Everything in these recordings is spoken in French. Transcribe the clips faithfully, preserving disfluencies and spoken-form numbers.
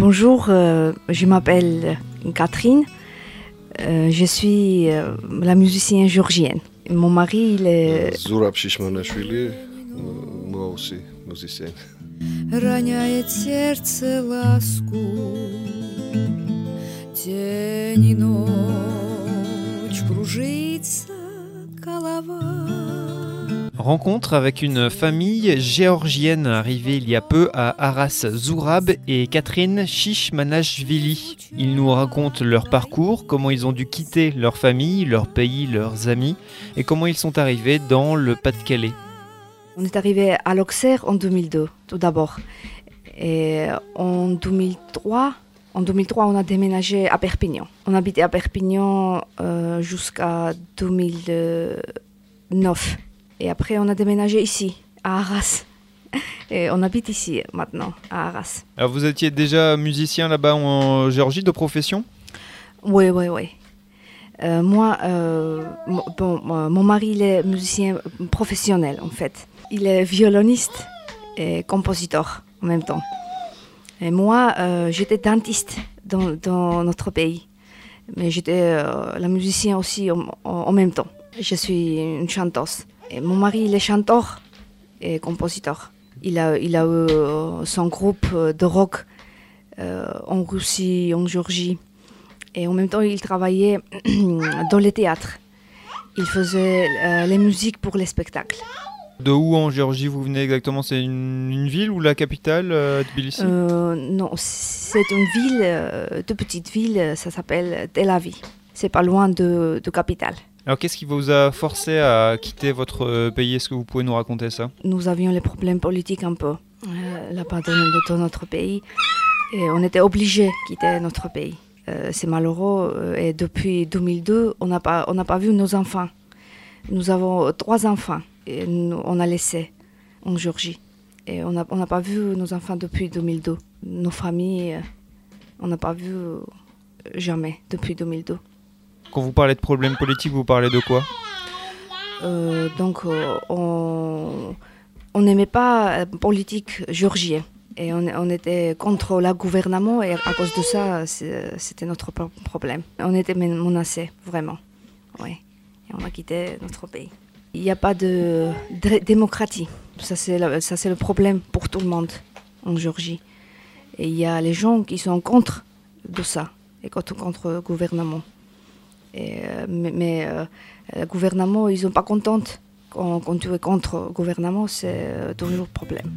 Bonjour, euh, je m'appelle Catherine. Euh, je suis euh, la musicienne géorgienne. Mon mari, il est... Zurab Shishmanashvili, moi aussi, musicienne. Роняет сердце ласку, день и ночь кружится голова. Rencontre avec une famille géorgienne arrivée il y a peu à Arras, Zurab et Catherine Shishmanashvili. Ils nous racontent leur parcours, comment ils ont dû quitter leur famille, leur pays, leurs amis et comment ils sont arrivés dans le Pas-de-Calais. On est arrivé à l'Auxerre en deux mille deux, tout d'abord. Et en deux mille trois, en deux mille trois, on a déménagé à Perpignan. On habitait à Perpignan euh, jusqu'à deux mille neuf. Et après, on a déménagé ici, à Arras. Et on habite ici maintenant, à Arras. Alors vous étiez déjà musicien là-bas en Géorgie de profession ? Oui, oui, oui. Euh, moi, euh, mon, bon, mon mari, il est musicien professionnel en fait. Il est violoniste et compositeur en même temps. Et moi, euh, j'étais dentiste dans, dans notre pays. Mais j'étais euh, la musicienne aussi en, en, en même temps. Je suis une chanteuse. Et mon mari, il est chanteur et compositeur. Il a, il a eu son groupe de rock euh, en Russie, en Géorgie. Et en même temps, il travaillait dans les théâtres. Il faisait euh, les musiques pour les spectacles. De où en Géorgie vous venez exactement ? C'est une, une ville ou la capitale, euh, Tbilissi ? euh, Non, c'est une ville, euh, de petite ville, ça s'appelle Tel Aviv. C'est pas loin de, de capitale. Alors qu'est-ce qui vous a forcé à quitter votre pays ? Est-ce que vous pouvez nous raconter ça ? Nous avions les problèmes politiques un peu euh, là-bas dans, dans notre pays. Et on était obligés de quitter notre pays. Euh, c'est malheureux. Et depuis deux mille deux, on n'a pas, on n'a pas vu nos enfants. Nous avons trois enfants. Et nous, on a laissé en Géorgie. Et on n'a on n'a pas vu nos enfants depuis deux mille deux. Nos familles, on n'a pas vu jamais depuis deux mille deux. Quand vous parlez de problèmes politiques, vous parlez de quoi ? euh, Donc, euh, on n'aimait pas la politique géorgienne. Et on, on était contre le gouvernement et à cause de ça, c'était notre problème. On était menacés, vraiment. Oui. Et on a quitté notre pays. Il n'y a pas de, de démocratie. Ça c'est, le, ça, c'est le problème pour tout le monde en Géorgie. Et il y a les gens qui sont contre de ça, et contre, contre le gouvernement. Et, mais mais euh, le gouvernement, ils ne sont pas contents. Quand, quand tu es contre le gouvernement, c'est euh, toujours le problème.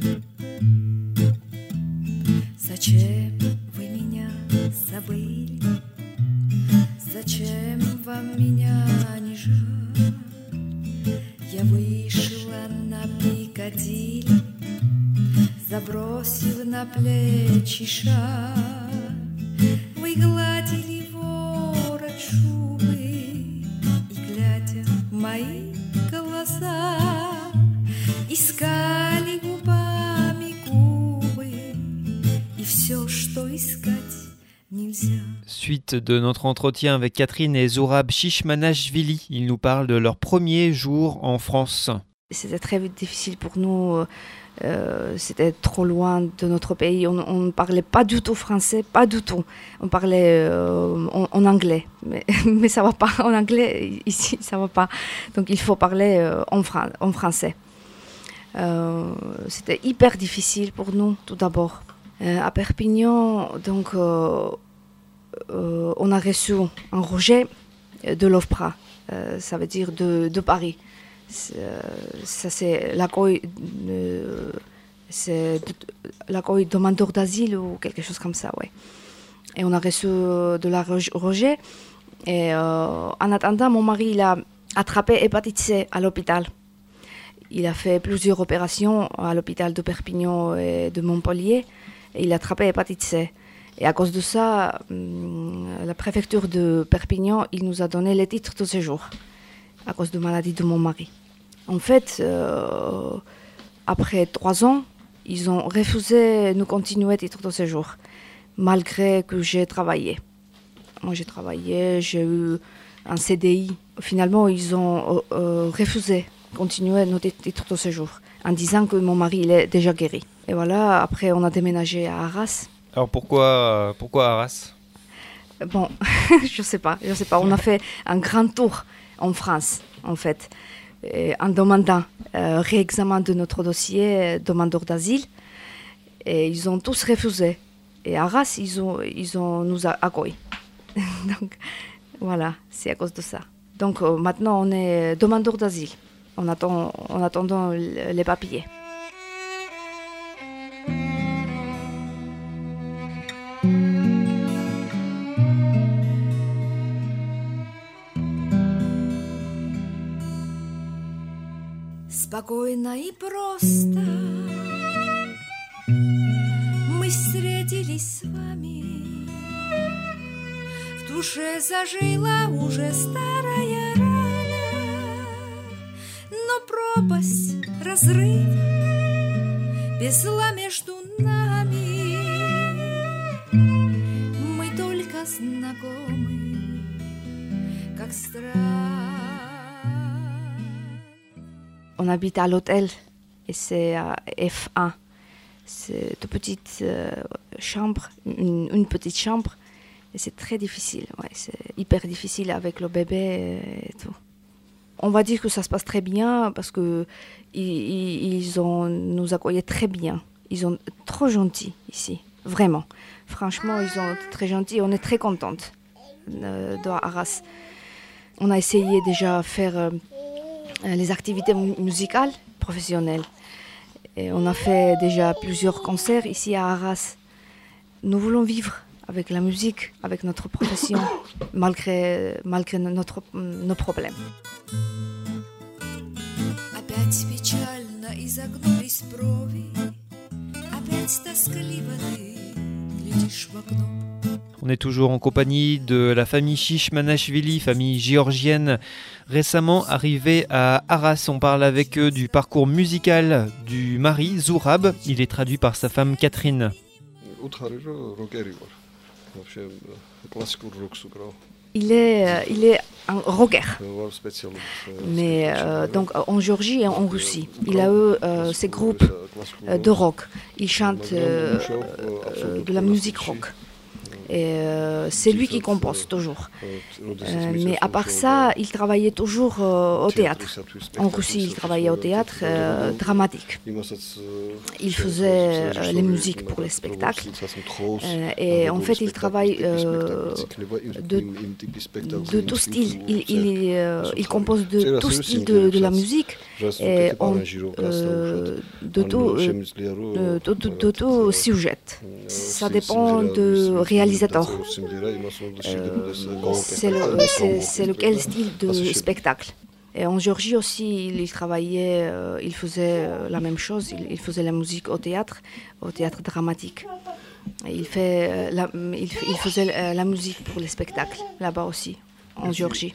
Зачем вы меня забыли? Зачем вам меня не жаль? Я вышла на Пикадилли, забросила на плечи шаль. Вы гладили ворот шубы и, глядя в мои глаза, искали губами губы, и все, что искать нельзя. Suite de notre entretien avec Catherine et Zurab Shishmanashvili, ils nous parlent de leur premier jour en France. C'était très difficile pour nous, euh, c'était trop loin de notre pays, on ne parlait pas du tout français, pas du tout. On parlait euh, en, en anglais, mais, mais ça ne va pas, en anglais, ici ça ne va pas. Donc il faut parler euh, en, fran- en français. Euh, c'était hyper difficile pour nous, tout d'abord. Euh, à Perpignan, donc, euh, euh, on a reçu un rejet de l'OFPRA, euh, ça veut dire de, de Paris. C'est, euh, ça, c'est l'accueil, euh, c'est de, l'accueil demandeur d'asile ou quelque chose comme ça, ouais. Et on a reçu de la rejet. Et euh, en attendant, mon mari il a attrapé hépatite C à l'hôpital. Il a fait plusieurs opérations à l'hôpital de Perpignan et de Montpellier. Et il a attrapé hépatite C. Et à cause de ça, la préfecture de Perpignan, il nous a donné les titres de séjour à cause de la maladie de mon mari. En fait, euh, après trois ans, ils ont refusé de nous continuer le titre de séjour, malgré que j'ai travaillé. Moi, j'ai travaillé, j'ai eu un C D I. Finalement, ils ont euh, refusé de continuer notre titre de séjour, en disant que mon mari il est déjà guéri. Et voilà, après, on a déménagé à Arras. Alors pourquoi, pourquoi Arras ? Bon, je sais pas, je sais pas. On a fait un grand tour en France, en fait, et en demandant euh, réexamen de notre dossier euh, demandeur d'asile. Et ils ont tous refusé. Et Arras, ils ont, ils ont nous a accueillis. Donc, voilà, c'est à cause de ça. Donc, euh, maintenant, on est demandeur d'asile. On attend, en attendant les papiers. Спокойно и просто мы встретились с вами. В душе зажила уже старая рана, но пропасть, разрыв, без зла между нами. Мы только знакомы, как странно. On habite à l'hôtel et c'est à F un. C'est une petite euh, chambre, une, une petite chambre. Et c'est très difficile, ouais, c'est hyper difficile avec le bébé et tout. On va dire que ça se passe très bien parce que ils, ils ont nous accueilli très bien. Ils sont trop gentils ici, vraiment. Franchement, ils sont très gentils. On est très contente de, de Arras. On a essayé déjà de faire euh, les activités musicales professionnelles. Et on a fait déjà plusieurs concerts ici à Arras. Nous voulons vivre avec la musique, avec notre profession, malgré, malgré notre, nos problèmes. Опять печально изогнулись брови, опять тоскливо ты глядишь в окно. On est toujours en compagnie de la famille Chichmanashvili, famille géorgienne, récemment arrivée à Arras. On parle avec eux du parcours musical du mari, Zurab. Il est traduit par sa femme Catherine. Il est, il est un rocker, mais euh, donc en Géorgie et en Russie. Il a eu euh, ses groupes euh, de rock. Il chante euh, euh, de la musique rock. Et euh, c'est lui qui compose toujours. Euh, mais à part ça, il travaillait toujours euh, au théâtre. En Russie, il travaillait au théâtre euh, dramatique. Il faisait euh, les musiques pour les spectacles. Euh, et en fait, il travaille euh, de, de tout style. Il, il, euh, il compose de tout style de, de la musique. Et on, euh, de tout, euh, de, de, de tout sujet. Ça dépend de réalisateur. Euh, c'est, le, c'est, c'est lequel style de spectacle. Et en Géorgie aussi, il, il travaillait, euh, il faisait euh, la même chose. Il, il faisait la musique au théâtre, au théâtre dramatique. Et il, fait, euh, la, il, il faisait euh, la musique pour les spectacles, là-bas aussi, en Géorgie.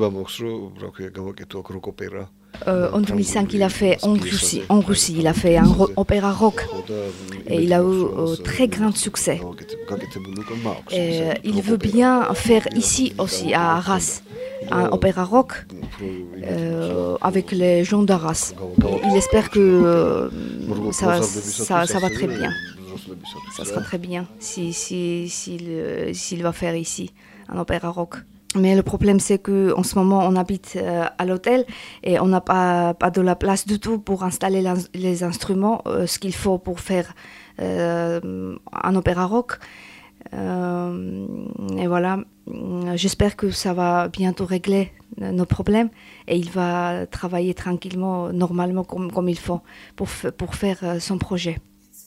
Euh, en deux mille cinq, il a fait en Russie, en Russie, il a fait un ro- opéra rock et il a eu euh, très grand succès. Et euh, il veut bien faire ici aussi à Arras un opéra rock euh, avec les gens d'Arras. Il espère que euh, ça, ça, ça va très bien. Ça sera très bien si, si, s'il, s'il va faire ici un opéra rock. Mais le problème, c'est qu'en ce moment, on habite euh, à l'hôtel et on n'a pas, pas de la place du tout pour installer les instruments, euh, ce qu'il faut pour faire euh, un opéra rock. Euh, et voilà, j'espère que ça va bientôt régler nos problèmes et il va travailler tranquillement, normalement, comme, comme il faut, pour, f- pour faire euh, son projet.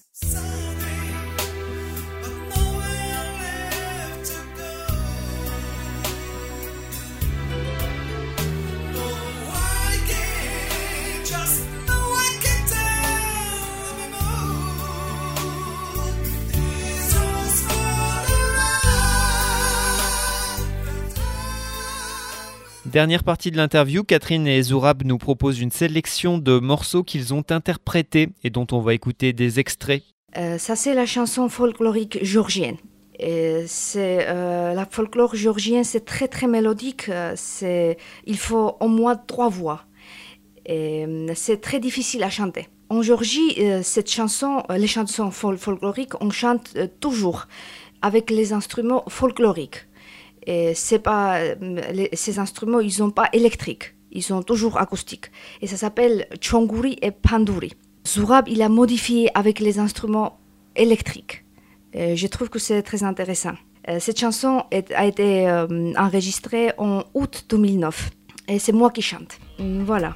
Dernière partie de l'interview, Catherine et Zurab nous proposent une sélection de morceaux qu'ils ont interprétés et dont on va écouter des extraits. Euh, ça, c'est la chanson folklorique géorgienne. Et c'est, euh, la folklore géorgienne, c'est très très mélodique. Euh, c'est, il faut au moins trois voix. Et c'est très difficile à chanter. En Géorgie, euh, cette chanson, euh, les chansons fol- folkloriques, on chante euh, toujours avec les instruments folkloriques. Et c'est pas, euh, les, ces instruments, ils sont pas électriques, ils sont toujours acoustiques. Et ça s'appelle Chonguri et Panduri. Zurab, il a modifié avec les instruments électriques. Et je trouve que c'est très intéressant. Euh, cette chanson est, a été euh, enregistrée en août deux mille neuf. Et c'est moi qui chante. Voilà.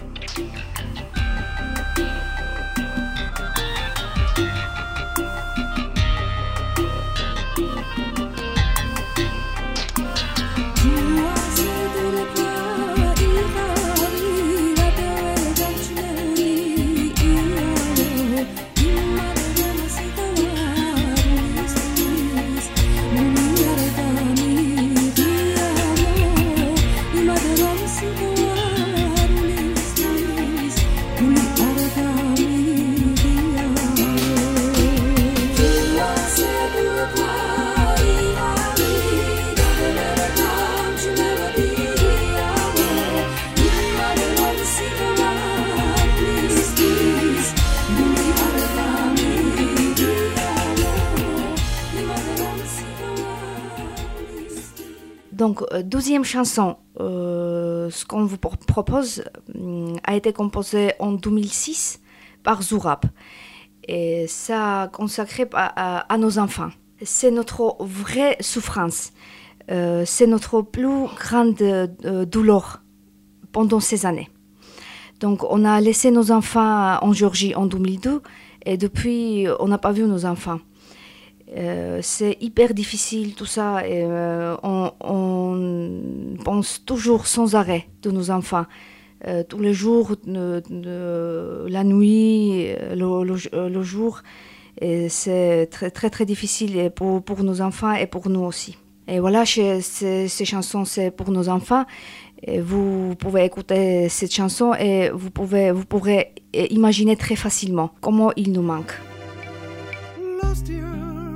Donc, euh, douzième chanson, euh, ce qu'on vous pro- propose euh, a été composé en deux mille six par Zurab. Et ça consacré à, à, à nos enfants. C'est notre vraie souffrance. Euh, c'est notre plus grande euh, douleur pendant ces années. Donc, on a laissé nos enfants en Géorgie en deux mille deux et depuis, on n'a pas vu nos enfants. Euh, c'est hyper difficile tout ça et euh, on, on pense toujours sans arrêt de nos enfants euh, tous les jours, de, de, la nuit, le, le, le jour, et c'est très très très difficile pour, pour nos enfants et pour nous aussi. Et voilà, ces, ces chansons c'est pour nos enfants. Et vous pouvez écouter cette chanson et vous pouvez vous pourrez imaginer très facilement comment il nous manque. Lost years,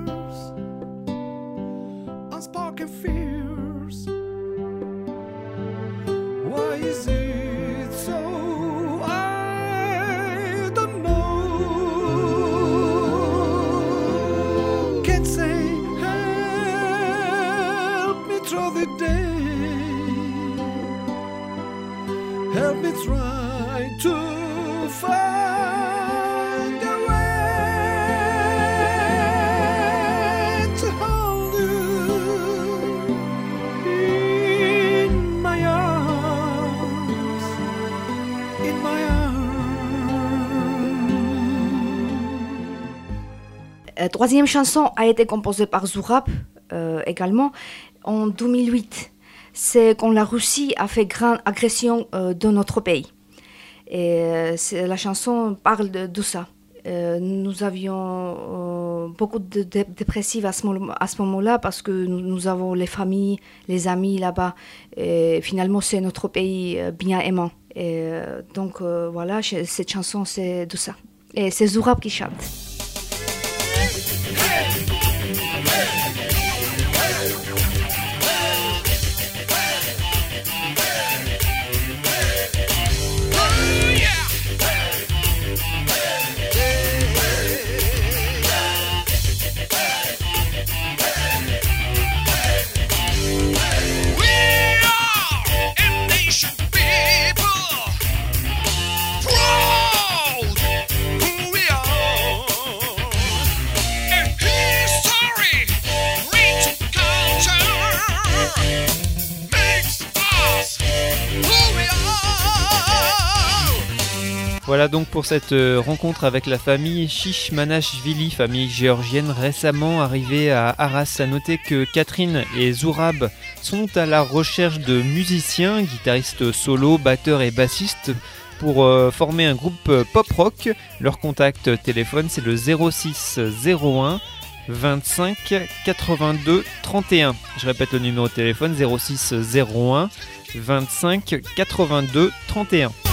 unspoken fears. Why is it so? I don't know. Can't say help me through the day. Help me try to find a way to hold you in my arms, in my arms. La troisième chanson a été composée par Zurab euh, également en deux mille huit. C'est quand la Russie a fait grande agression euh, dans notre pays. Et euh, la chanson parle de, de ça. Euh, nous avions euh, beaucoup de dé- dépressifs à ce, moment, à ce moment-là parce que nous, nous avons les familles, les amis là-bas. Et finalement, c'est notre pays euh, bien aimant. Et euh, donc euh, voilà, cette chanson, c'est de ça. Et c'est Zurab qui chante. Voilà donc pour cette rencontre avec la famille Shishmanashvili, famille géorgienne récemment arrivée à Arras. À noter que Catherine et Zurab sont à la recherche de musiciens, guitaristes solo, batteurs et bassistes pour euh, former un groupe pop-rock. Leur contact téléphone c'est le zéro six zéro un vingt-cinq quatre-vingt-deux trente et un. Je répète le numéro de téléphone zéro six zéro un vingt-cinq quatre-vingt-deux trente et un.